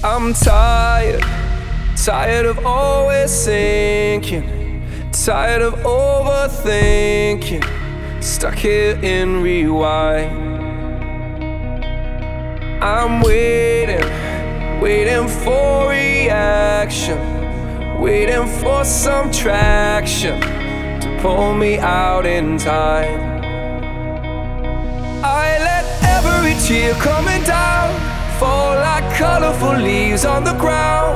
I'm tired, tired of always sinking, tired of overthinking, stuck here in rewind. I'm waiting, waiting for reaction, waiting for some traction to pull me out in time. I let every tear coming down fall like colorful leaves on the ground.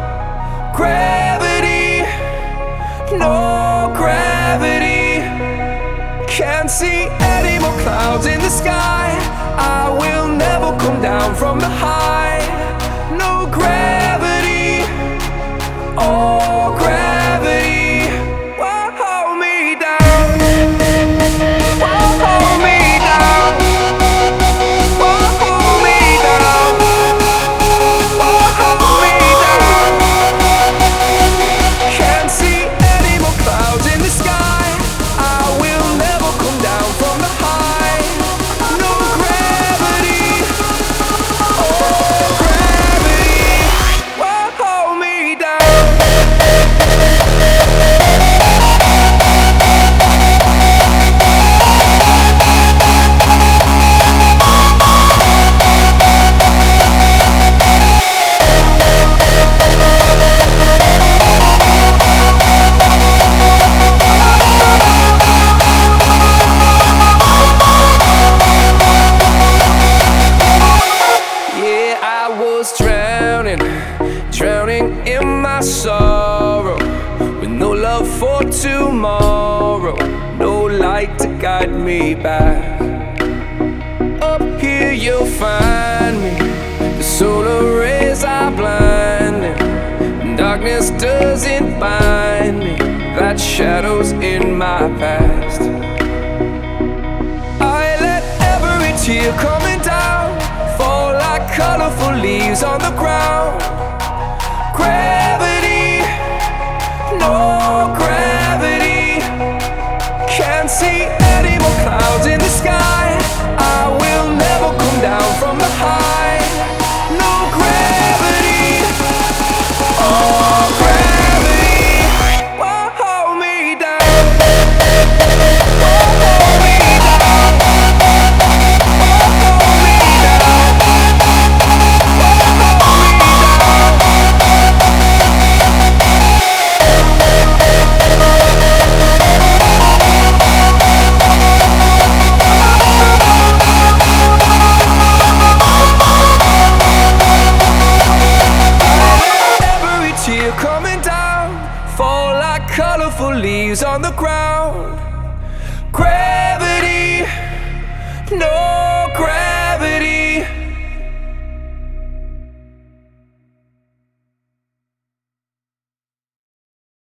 Gravity, no gravity. Can't see any more clouds in the sky. I will never come down from the high. No gravity, oh gravity, won't hold me down, won't hold me down, won't hold me down, won't hold me down. Can't see any more clouds in the sky. I will never come down from the high. No gravity, oh gravity, won't hold me down. Yeah, I was drowning, drowning in my sorrow, with no love for tomorrow, no light to guide me back. Up here you'll find me, the solar rays are blinding, and darkness doesn't bind me, that shadow's in my past. I let every tear coming down fall like colorful leaves on the ground. Gravity, no gravity. Can't see any more clouds in the sky. I will never come down from the high. No gravity, oh gravity, won't hold me down, won't hold me down, won't hold me down, won't hold me every tear coming down fall like colorful leaves on the ground. Gravity, no